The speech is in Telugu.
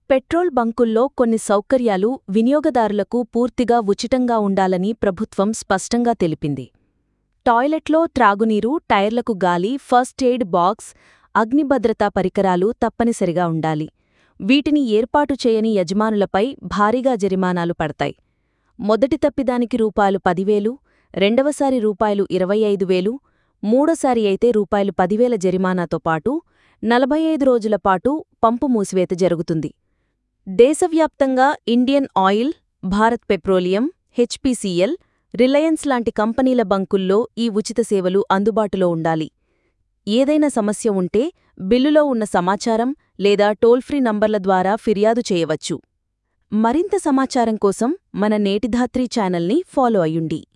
పెట్రోల్ బంకుల్లో కొన్ని సౌకర్యాలు వినియోగదారులకు పూర్తిగా ఉచితంగా ఉండాలని ప్రభుత్వం స్పష్టంగా తెలిపింది. టాయిలెట్లో త్రాగునీరు, టైర్లకు గాలి, ఫస్ట్ ఎయిడ్ బాక్స్, అగ్నిభద్రతా పరికరాలు తప్పనిసరిగా ఉండాలి. వీటిని ఏర్పాటు చేయని యజమానులపై భారీగా జరిమానాలు పడతాయి. మొదటి తప్పిదానికి రూ10,000, రెండవసారి రూ25,000, మూడోసారి అయితే రూ10,000 జరిమానాతో పాటు 45 రోజుల పాటు పంపు మూసివేత జరుగుతుంది. దేశవ్యాప్తంగా Indian oil, Bharat petroleum, HPCL, Reliance లాంటి కంపెనీల బంకుల్లో ఈ ఉచిత సేవలు అందుబాటులో ఉండాలి. ఏదైనా సమస్య ఉంటే బిల్లులో ఉన్న సమాచారం లేదా టోల్ ఫ్రీ నంబర్ల ద్వారా ఫిర్యాదు చేయవచ్చు. మరింత సమాచారం కోసం మన నేటిధాత్రి ఛానల్ని ఫాలో అయ్యుండి.